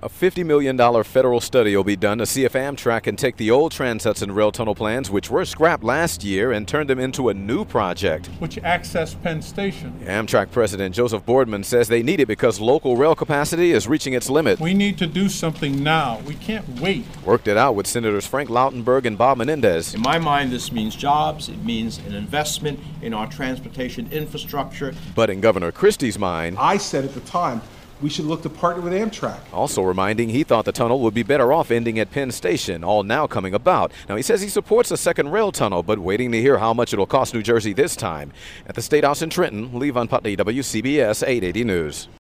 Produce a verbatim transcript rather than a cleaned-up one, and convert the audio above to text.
A fifty million dollars federal study will be done to see if Amtrak can take the old Trans-Hudson Rail Tunnel plans, which were scrapped last year, and turn them into a new project. Which access Penn Station. Amtrak President Joseph Boardman says they need it because local rail capacity is reaching its limit. We need to do something now. We can't wait. Worked it out with Senators Frank Lautenberg and Bob Menendez. In my mind, this means jobs. It means an investment in our transportation infrastructure. But in Governor Christie's mind, I said at the time, we should look to partner with Amtrak. Also reminding he thought the tunnel would be better off ending at Penn Station, all now coming about. Now, he says he supports a second rail tunnel, but waiting to hear how much it'll cost New Jersey this time. At the State House in Trenton, Lee Von Putney, W C B S eight eighty News.